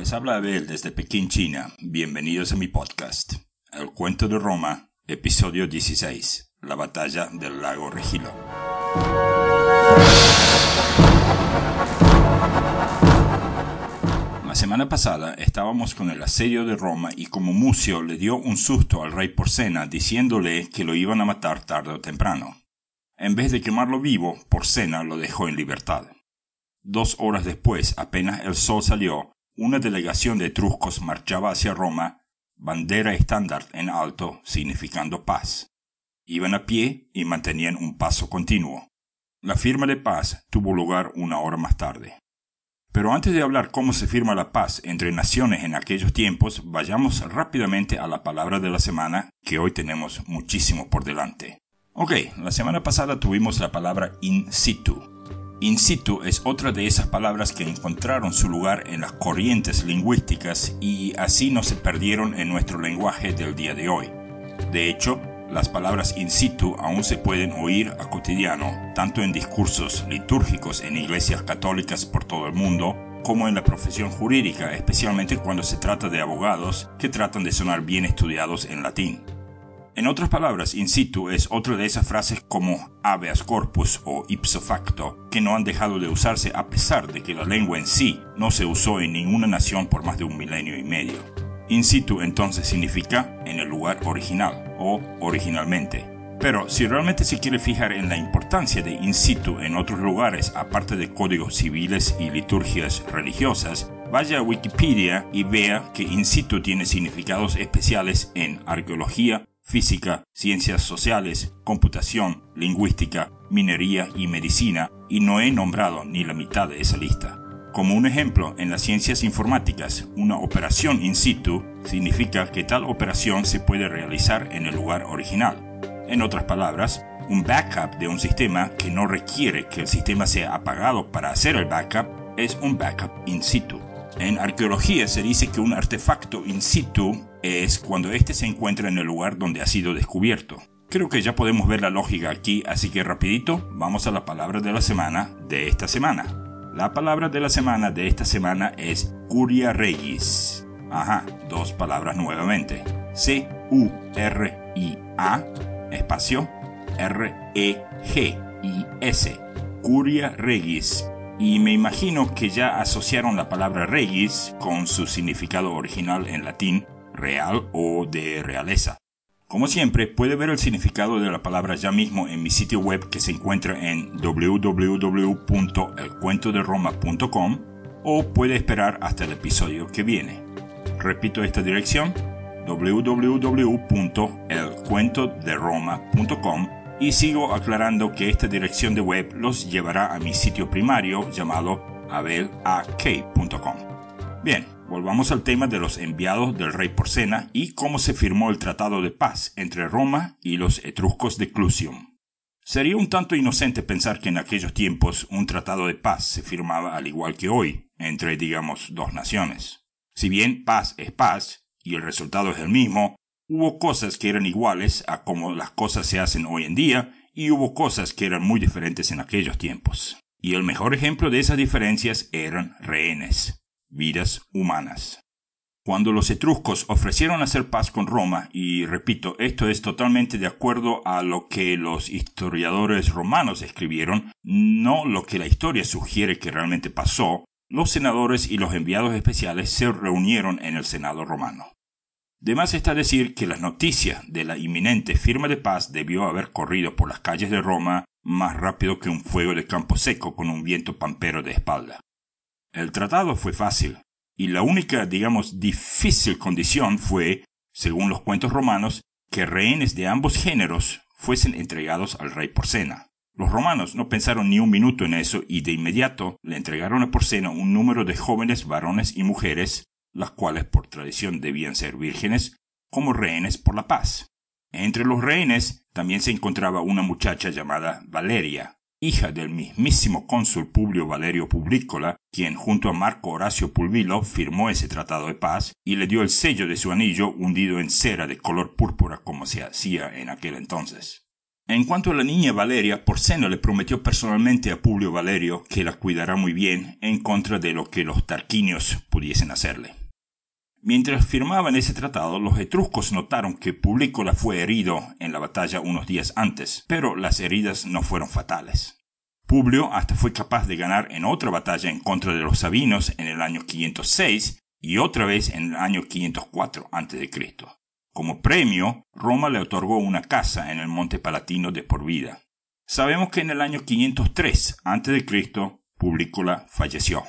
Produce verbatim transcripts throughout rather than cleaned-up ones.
Les habla Abel desde Pekín, China. Bienvenidos a mi podcast. El cuento de Roma, episodio dieciséis. La batalla del lago Regilo. La semana pasada estábamos con el asedio de Roma y como Mucio le dio un susto al rey Porsena diciéndole que lo iban a matar tarde o temprano. En vez de quemarlo vivo, Porsena lo dejó en libertad. Dos horas después, apenas el sol salió, una delegación de etruscos marchaba hacia Roma, bandera estándar en alto, significando paz. Iban a pie y mantenían un paso continuo. La firma de paz tuvo lugar una hora más tarde. Pero antes de hablar cómo se firma la paz entre naciones en aquellos tiempos, vayamos rápidamente a la palabra de la semana, que hoy tenemos muchísimo por delante. Ok, la semana pasada tuvimos la palabra in situ. In situ es otra de esas palabras que encontraron su lugar en las corrientes lingüísticas y así no se perdieron en nuestro lenguaje del día de hoy. De hecho, las palabras in situ aún se pueden oír a cotidiano, tanto en discursos litúrgicos en iglesias católicas por todo el mundo, como en la profesión jurídica, especialmente cuando se trata de abogados que tratan de sonar bien estudiados en latín. En otras palabras, in situ es otra de esas frases como habeas corpus o ipso facto, que no han dejado de usarse a pesar de que la lengua en sí no se usó en ninguna nación por más de un milenio y medio. In situ entonces significa en el lugar original o originalmente. Pero si realmente se quiere fijar en la importancia de in situ en otros lugares aparte de códigos civiles y liturgias religiosas, vaya a Wikipedia y vea que in situ tiene significados especiales en arqueología, física, ciencias sociales, computación, lingüística, minería y medicina, y no he nombrado ni la mitad de esa lista. Como un ejemplo, en las ciencias informáticas, una operación in situ significa que tal operación se puede realizar en el lugar original. En otras palabras, un backup de un sistema que no requiere que el sistema sea apagado para hacer el backup es un backup in situ. En arqueología se dice que un artefacto in situ es cuando éste se encuentra en el lugar donde ha sido descubierto. Creo que ya podemos ver la lógica aquí, así que rapidito vamos a la palabra de la semana de esta semana. La palabra de la semana de esta semana es curia regis. Ajá, dos palabras nuevamente. C U R I A, espacio, R E G I S. Curia regis. Y me imagino que ya asociaron la palabra regis con su significado original en latín, real o de realeza. Como siempre, puede ver el significado de la palabra ya mismo en mi sitio web que se encuentra en w w w punto el cuento de roma punto com o puede esperar hasta el episodio que viene. Repito esta dirección, w w w punto el cuento de roma punto com. Y sigo aclarando que esta dirección de web los llevará a mi sitio primario llamado abel a k punto com. Bien, volvamos al tema de los enviados del rey Porsena y cómo se firmó el tratado de paz entre Roma y los etruscos de Clusium. Sería un tanto inocente pensar que en aquellos tiempos un tratado de paz se firmaba al igual que hoy, entre, digamos, dos naciones. Si bien paz es paz y el resultado es el mismo, hubo cosas que eran iguales a como las cosas se hacen hoy en día y hubo cosas que eran muy diferentes en aquellos tiempos. Y el mejor ejemplo de esas diferencias eran rehenes, vidas humanas. Cuando los etruscos ofrecieron hacer paz con Roma, y repito, esto es totalmente de acuerdo a lo que los historiadores romanos escribieron, no lo que la historia sugiere que realmente pasó, los senadores y los enviados especiales se reunieron en el Senado romano. De más está decir que las noticias de la inminente firma de paz debió haber corrido por las calles de Roma más rápido que un fuego de campo seco con un viento pampero de espalda. El tratado fue fácil, y la única, digamos, difícil condición fue, según los cuentos romanos, que rehenes de ambos géneros fuesen entregados al rey Porsena. Los romanos no pensaron ni un minuto en eso y de inmediato le entregaron a Porsena un número de jóvenes varones y mujeres, las cuales por tradición debían ser vírgenes, como rehenes por la paz. Entre los rehenes también se encontraba una muchacha llamada Valeria, hija del mismísimo cónsul Publio Valerio Publicola, quien junto a Marco Horacio Pulvilo firmó ese tratado de paz y le dio el sello de su anillo hundido en cera de color púrpura como se hacía en aquel entonces. En cuanto a la niña Valeria, Porsena le prometió personalmente a Publio Valerio que la cuidará muy bien en contra de lo que los tarquinios pudiesen hacerle. Mientras firmaban ese tratado, los etruscos notaron que Publícola fue herido en la batalla unos días antes, pero las heridas no fueron fatales. Publio hasta fue capaz de ganar en otra batalla en contra de los sabinos en el año quinientos seis y otra vez en el año quinientos cuatro antes de Cristo. Como premio, Roma le otorgó una casa en el Monte Palatino de por vida. Sabemos que en el año quinientos tres antes de Cristo, Publícola falleció.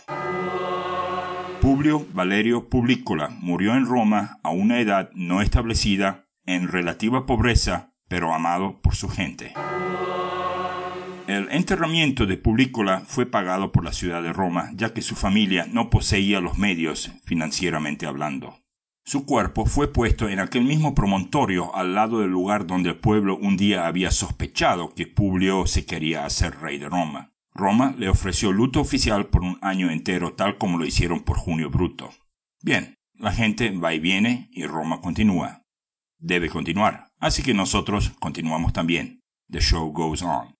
Publio Valerio Publícola murió en Roma a una edad no establecida, en relativa pobreza, pero amado por su gente. El enterramiento de Publícola fue pagado por la ciudad de Roma, ya que su familia no poseía los medios financieramente hablando. Su cuerpo fue puesto en aquel mismo promontorio al lado del lugar donde el pueblo un día había sospechado que Publio se quería hacer rey de Roma. Roma le ofreció luto oficial por un año entero, tal como lo hicieron por Junio Bruto. Bien, la gente va y viene y Roma continúa. Debe continuar, así que nosotros continuamos también. The show goes on.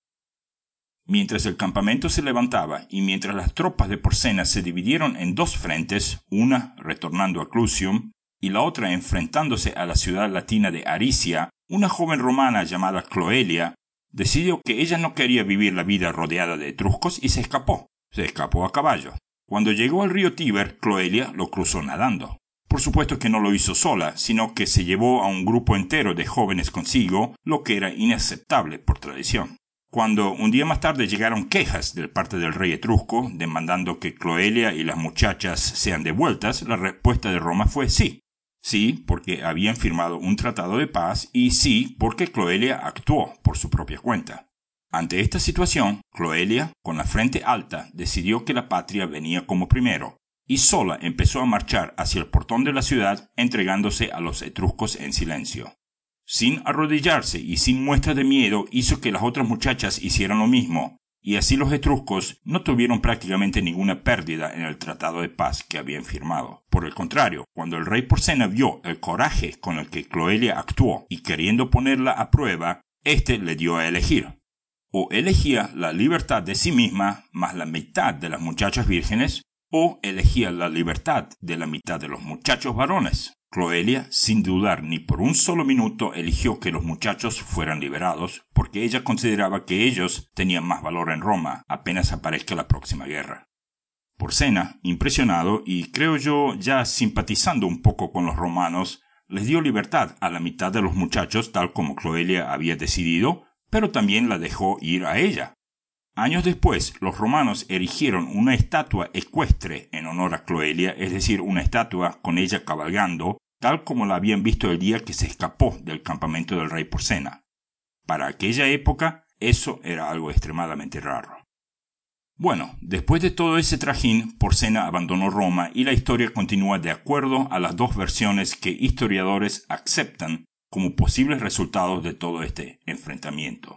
Mientras el campamento se levantaba y mientras las tropas de Porsena se dividieron en dos frentes, una retornando a Clusium y la otra enfrentándose a la ciudad latina de Aricia, una joven romana llamada Cloelia decidió que ella no quería vivir la vida rodeada de etruscos y se escapó. Se escapó a caballo. Cuando llegó al río Tíber, Cloelia lo cruzó nadando. Por supuesto que no lo hizo sola, sino que se llevó a un grupo entero de jóvenes consigo, lo que era inaceptable por tradición. Cuando un día más tarde llegaron quejas de parte del rey etrusco, demandando que Cloelia y las muchachas sean devueltas, la respuesta de Roma fue sí. Sí, porque habían firmado un tratado de paz, y sí, porque Cloelia actuó por su propia cuenta. Ante esta situación, Cloelia, con la frente alta, decidió que la patria venía como primero, y sola empezó a marchar hacia el portón de la ciudad, entregándose a los etruscos en silencio. Sin arrodillarse y sin muestra de miedo, hizo que las otras muchachas hicieran lo mismo, y así los etruscos no tuvieron prácticamente ninguna pérdida en el tratado de paz que habían firmado. Por el contrario, cuando el rey Porsena vio el coraje con el que Cloelia actuó y queriendo ponerla a prueba, éste le dio a elegir. O elegía la libertad de sí misma más la mitad de las muchachas vírgenes, o elegía la libertad de la mitad de los muchachos varones. Cloelia, sin dudar ni por un solo minuto, eligió que los muchachos fueran liberados, porque ella consideraba que ellos tenían más valor en Roma apenas aparezca la próxima guerra. Porsena, impresionado y creo yo ya simpatizando un poco con los romanos, les dio libertad a la mitad de los muchachos tal como Cloelia había decidido, pero también la dejó ir a ella. Años después, los romanos erigieron una estatua ecuestre en honor a Cloelia, es decir, una estatua con ella cabalgando, tal como la habían visto el día que se escapó del campamento del rey Porsena. Para aquella época, eso era algo extremadamente raro. Bueno, después de todo ese trajín, Porsena abandonó Roma y la historia continúa de acuerdo a las dos versiones que historiadores aceptan como posibles resultados de todo este enfrentamiento.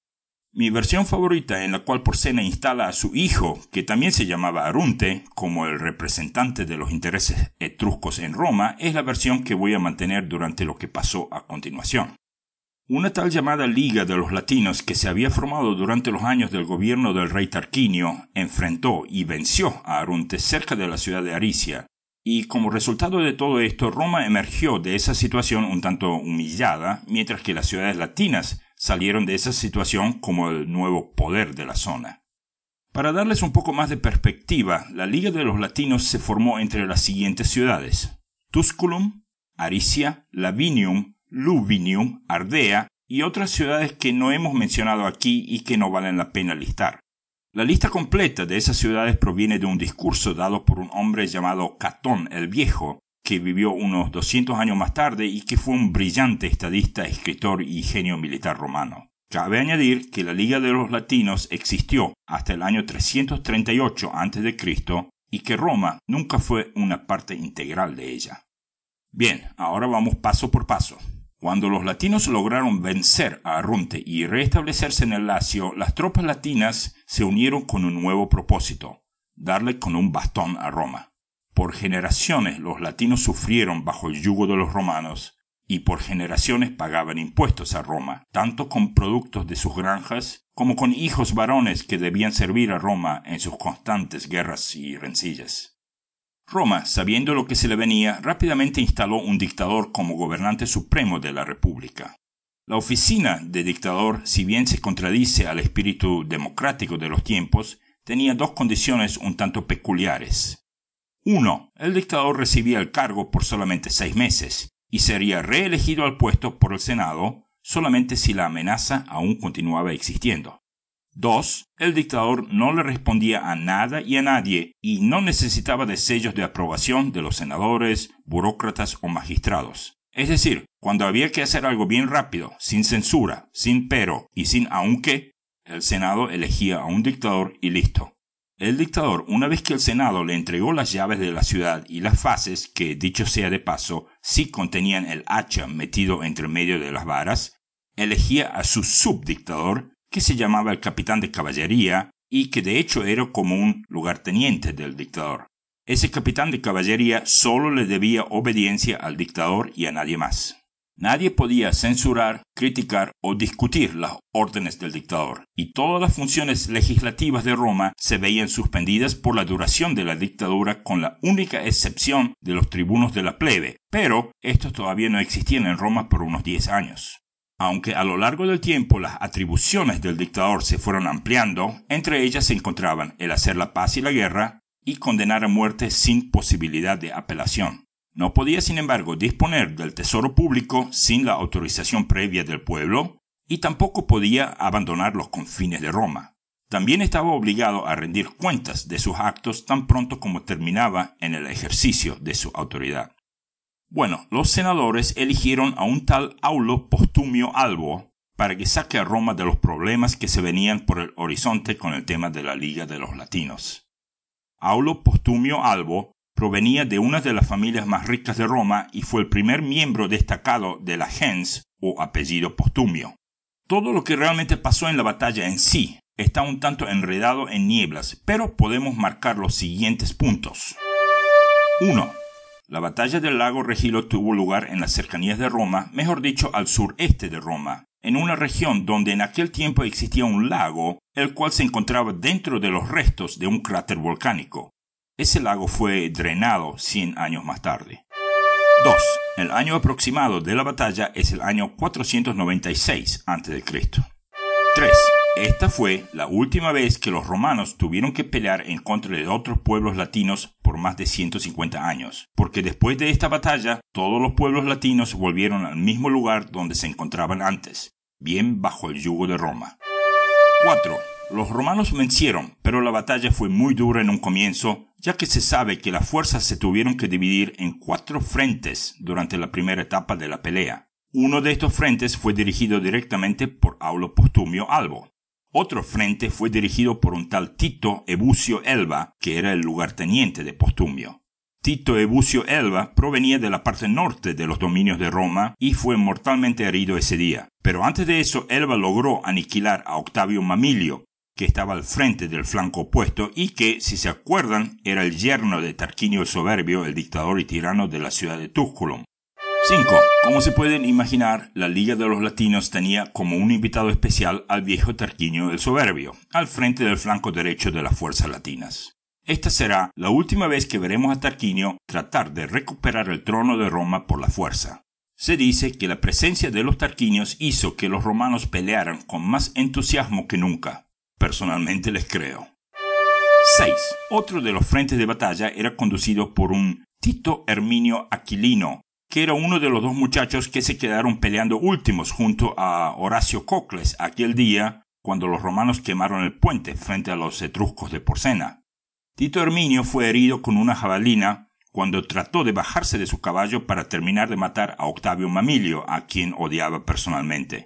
Mi versión favorita, en la cual Porsena instala a su hijo, que también se llamaba Arunte, como el representante de los intereses etruscos en Roma, es la versión que voy a mantener durante lo que pasó a continuación. Una tal llamada Liga de los Latinos, que se había formado durante los años del gobierno del rey Tarquinio, enfrentó y venció a Arunte cerca de la ciudad de Aricia, y como resultado de todo esto, Roma emergió de esa situación un tanto humillada, mientras que las ciudades latinas salieron de esa situación como el nuevo poder de la zona. Para darles un poco más de perspectiva, la Liga de los Latinos se formó entre las siguientes ciudades: Tusculum, Aricia, Lavinium, Luvinium, Ardea y otras ciudades que no hemos mencionado aquí y que no valen la pena listar. La lista completa de esas ciudades proviene de un discurso dado por un hombre llamado Catón el Viejo, que vivió unos doscientos años más tarde y que fue un brillante estadista, escritor y genio militar romano. Cabe añadir que la Liga de los Latinos existió hasta el año trescientos treinta y ocho antes de Cristo y que Roma nunca fue una parte integral de ella. Bien, ahora vamos paso por paso. Cuando los latinos lograron vencer a Arunte y restablecerse en el Lacio, las tropas latinas se unieron con un nuevo propósito: darle con un bastón a Roma. Por generaciones los latinos sufrieron bajo el yugo de los romanos y por generaciones pagaban impuestos a Roma, tanto con productos de sus granjas como con hijos varones que debían servir a Roma en sus constantes guerras y rencillas. Roma, sabiendo lo que se le venía, rápidamente instaló un dictador como gobernante supremo de la República. La oficina de dictador, si bien se contradice al espíritu democrático de los tiempos, tenía dos condiciones un tanto peculiares. Uno, el dictador recibía el cargo por solamente seis meses y sería reelegido al puesto por el Senado solamente si la amenaza aún continuaba existiendo. Dos, el dictador no le respondía a nada y a nadie y no necesitaba de sellos de aprobación de los senadores, burócratas o magistrados. Es decir, cuando había que hacer algo bien rápido, sin censura, sin pero y sin aunque, el Senado elegía a un dictador y listo. El dictador, una vez que el Senado le entregó las llaves de la ciudad y las fases, que dicho sea de paso, sí contenían el hacha metido entre medio de las varas, elegía a su subdictador, que se llamaba el capitán de caballería y que de hecho era como un lugarteniente del dictador. Ese capitán de caballería solo le debía obediencia al dictador y a nadie más. Nadie podía censurar, criticar o discutir las órdenes del dictador, y todas las funciones legislativas de Roma se veían suspendidas por la duración de la dictadura, con la única excepción de los tribunos de la plebe, pero estos todavía no existían en Roma por unos diez años. Aunque a lo largo del tiempo las atribuciones del dictador se fueron ampliando, entre ellas se encontraban el hacer la paz y la guerra y condenar a muerte sin posibilidad de apelación. No podía, sin embargo, disponer del tesoro público sin la autorización previa del pueblo y tampoco podía abandonar los confines de Roma. También estaba obligado a rendir cuentas de sus actos tan pronto como terminaba en el ejercicio de su autoridad. Bueno, los senadores eligieron a un tal Aulo Postumio Albo para que saque a Roma de los problemas que se venían por el horizonte con el tema de la Liga de los Latinos. Aulo Postumio Albo provenía de una de las familias más ricas de Roma y fue el primer miembro destacado de la gens o apellido Postumio. Todo lo que realmente pasó en la batalla en sí está un tanto enredado en nieblas, pero podemos marcar los siguientes puntos. uno. La batalla del lago Regilo tuvo lugar en las cercanías de Roma, mejor dicho al sureste de Roma, en una región donde en aquel tiempo existía un lago, el cual se encontraba dentro de los restos de un cráter volcánico. Ese lago fue drenado cien años más tarde. dos. El año aproximado de la batalla es el año cuatrocientos noventa y seis antes de Cristo. tres. Esta fue la última vez que los romanos tuvieron que pelear en contra de otros pueblos latinos por más de ciento cincuenta años, porque después de esta batalla, todos los pueblos latinos volvieron al mismo lugar donde se encontraban antes, bien bajo el yugo de Roma. cuatro. Los romanos vencieron, pero la batalla fue muy dura en un comienzo, ya que se sabe que las fuerzas se tuvieron que dividir en cuatro frentes durante la primera etapa de la pelea. Uno de estos frentes fue dirigido directamente por Aulo Postumio Albo. Otro frente fue dirigido por un tal Tito Ebucio Elba, que era el lugarteniente de Postumio. Tito Ebucio Elba provenía de la parte norte de los dominios de Roma y fue mortalmente herido ese día. Pero antes de eso, Elba logró aniquilar a Octavio Mamilio, que estaba al frente del flanco opuesto y que, si se acuerdan, era el yerno de Tarquinio el Soberbio, el dictador y tirano de la ciudad de Tusculum. cinco. Como se pueden imaginar, la Liga de los Latinos tenía como un invitado especial al viejo Tarquinio el Soberbio, al frente del flanco derecho de las fuerzas latinas. Esta será la última vez que veremos a Tarquinio tratar de recuperar el trono de Roma por la fuerza. Se dice que la presencia de los tarquinios hizo que los romanos pelearan con más entusiasmo que nunca. Personalmente les creo. seis. Otro de los frentes de batalla era conducido por un Tito Herminio Aquilino, que era uno de los dos muchachos que se quedaron peleando últimos junto a Horacio Cocles aquel día cuando los romanos quemaron el puente frente a los etruscos de Porcena. Tito Herminio fue herido con una jabalina cuando trató de bajarse de su caballo para terminar de matar a Octavio Mamilio, a quien odiaba personalmente.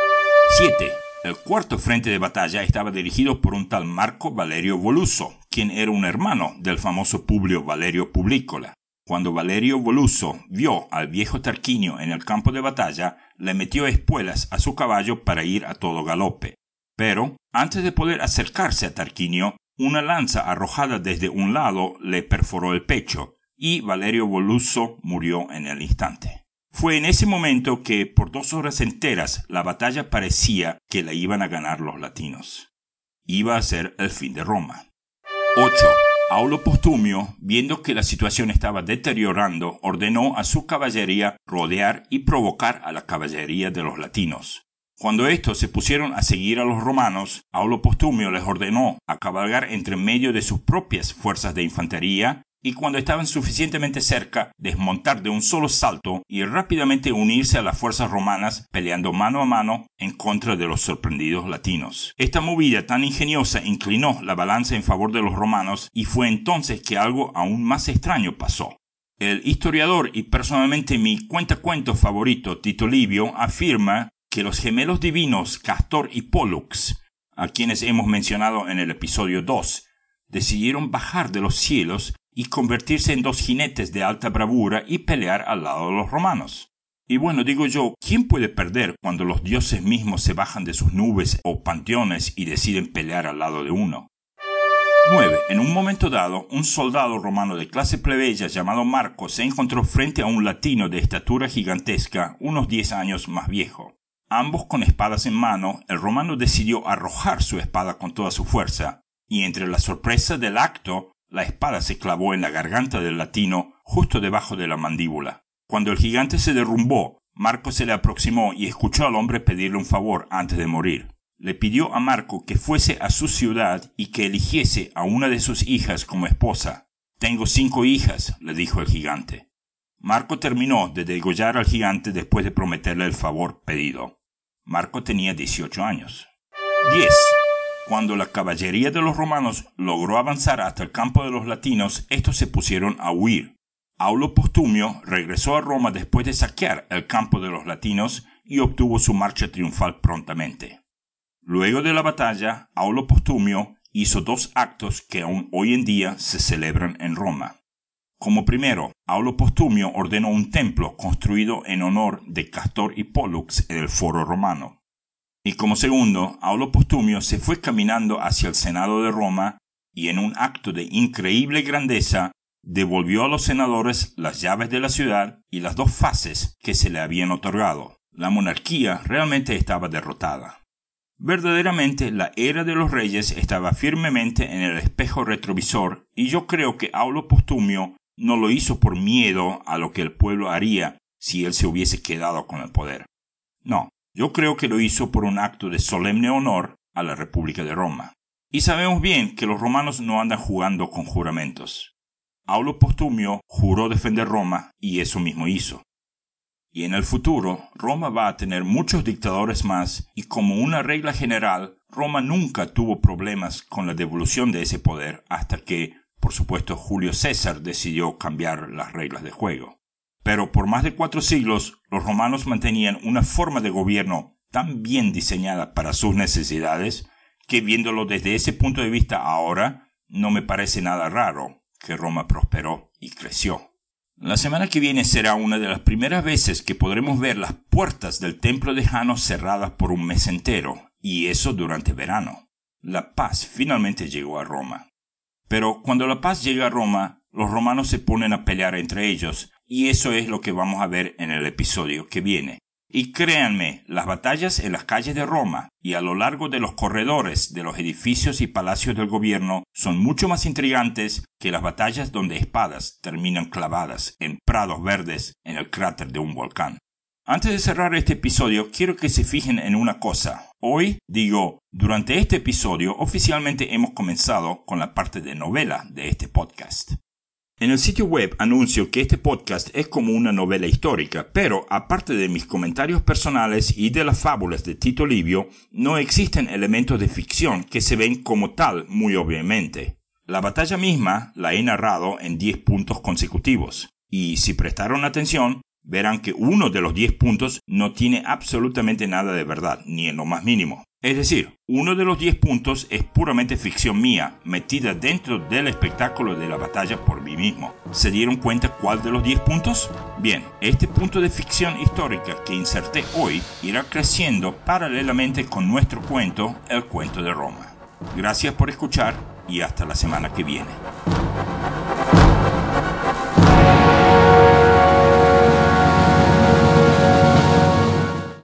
siete. El cuarto frente de batalla estaba dirigido por un tal Marco Valerio Voluso, quien era un hermano del famoso Publio Valerio Publicola. Cuando Valerio Voluso vio al viejo Tarquinio en el campo de batalla, le metió espuelas a su caballo para ir a todo galope. Pero, antes de poder acercarse a Tarquinio, una lanza arrojada desde un lado le perforó el pecho, y Valerio Voluso murió en el instante. Fue en ese momento que, por dos horas enteras, la batalla parecía que la iban a ganar los latinos. Iba a ser el fin de Roma. ocho. Aulo Postumio, viendo que la situación estaba deteriorando, ordenó a su caballería rodear y provocar a la caballería de los latinos. Cuando estos se pusieron a seguir a los romanos, Aulo Postumio les ordenó a cabalgar entre medio de sus propias fuerzas de infantería y cuando estaban suficientemente cerca, desmontar de un solo salto y rápidamente unirse a las fuerzas romanas peleando mano a mano en contra de los sorprendidos latinos. Esta movida tan ingeniosa inclinó la balanza en favor de los romanos y fue entonces que algo aún más extraño pasó. El historiador y personalmente mi cuentacuentos favorito, Tito Livio, afirma que los gemelos divinos Castor y Pollux, a quienes hemos mencionado en el episodio dos, decidieron bajar de los cielos y convertirse en dos jinetes de alta bravura y pelear al lado de los romanos. Y bueno, digo yo, ¿quién puede perder cuando los dioses mismos se bajan de sus nubes o panteones y deciden pelear al lado de uno? nueve. En un momento dado, un soldado romano de clase plebeya llamado Marco se encontró frente a un latino de estatura gigantesca, unos diez años más viejo. Ambos con espadas en mano, el romano decidió arrojar su espada con toda su fuerza, y entre la sorpresa del acto, la espada se clavó en la garganta del latino justo debajo de la mandíbula. Cuando el gigante se derrumbó, Marco se le aproximó y escuchó al hombre pedirle un favor antes de morir. Le pidió a Marco que fuese a su ciudad y que eligiese a una de sus hijas como esposa. «Tengo cinco hijas», le dijo el gigante. Marco terminó de degollar al gigante después de prometerle el favor pedido. Marco tenía dieciocho años. diez. Cuando la caballería de los romanos logró avanzar hasta el campo de los latinos, estos se pusieron a huir. Aulo Postumio regresó a Roma después de saquear el campo de los latinos y obtuvo su marcha triunfal prontamente. Luego de la batalla, Aulo Postumio hizo dos actos que aún hoy en día se celebran en Roma. Como primero, Aulo Postumio ordenó un templo construido en honor de Castor y Pollux en el Foro Romano. Y como segundo, Aulo Postumio se fue caminando hacia el Senado de Roma y en un acto de increíble grandeza devolvió a los senadores las llaves de la ciudad y las dos fases que se le habían otorgado. La monarquía realmente estaba derrotada. Verdaderamente la era de los reyes estaba firmemente en el espejo retrovisor y yo creo que Aulo Postumio no lo hizo por miedo a lo que el pueblo haría si él se hubiese quedado con el poder. No. Yo creo que lo hizo por un acto de solemne honor a la República de Roma. Y sabemos bien que los romanos no andan jugando con juramentos. Aulo Postumio juró defender Roma y eso mismo hizo. Y en el futuro, Roma va a tener muchos dictadores más y como una regla general, Roma nunca tuvo problemas con la devolución de ese poder hasta que, por supuesto, Julio César decidió cambiar las reglas de juego. Pero por más de cuatro siglos, los romanos mantenían una forma de gobierno tan bien diseñada para sus necesidades que viéndolo desde ese punto de vista ahora, no me parece nada raro que Roma prosperó y creció. La semana que viene será una de las primeras veces que podremos ver las puertas del templo de Jano cerradas por un mes entero, y eso durante verano. La paz finalmente llegó a Roma. Pero cuando la paz llega a Roma, los romanos se ponen a pelear entre ellos, y eso es lo que vamos a ver en el episodio que viene. Y créanme, las batallas en las calles de Roma y a lo largo de los corredores de los edificios y palacios del gobierno son mucho más intrigantes que las batallas donde espadas terminan clavadas en prados verdes en el cráter de un volcán. Antes de cerrar este episodio, quiero que se fijen en una cosa. Hoy, digo, durante este episodio oficialmente hemos comenzado con la parte de novela de este podcast. En el sitio web anuncio que este podcast es como una novela histórica, pero aparte de mis comentarios personales y de las fábulas de Tito Livio, no existen elementos de ficción que se ven como tal muy obviamente. La batalla misma la he narrado en diez puntos consecutivos, y si prestaron atención, verán que uno de los diez puntos no tiene absolutamente nada de verdad, ni en lo más mínimo. Es decir, uno de los diez puntos es puramente ficción mía, metida dentro del espectáculo de la batalla por mí mismo. ¿Se dieron cuenta cuál de los diez puntos? Bien, este punto de ficción histórica que inserté hoy irá creciendo paralelamente con nuestro cuento, El Cuento de Roma. Gracias por escuchar y hasta la semana que viene.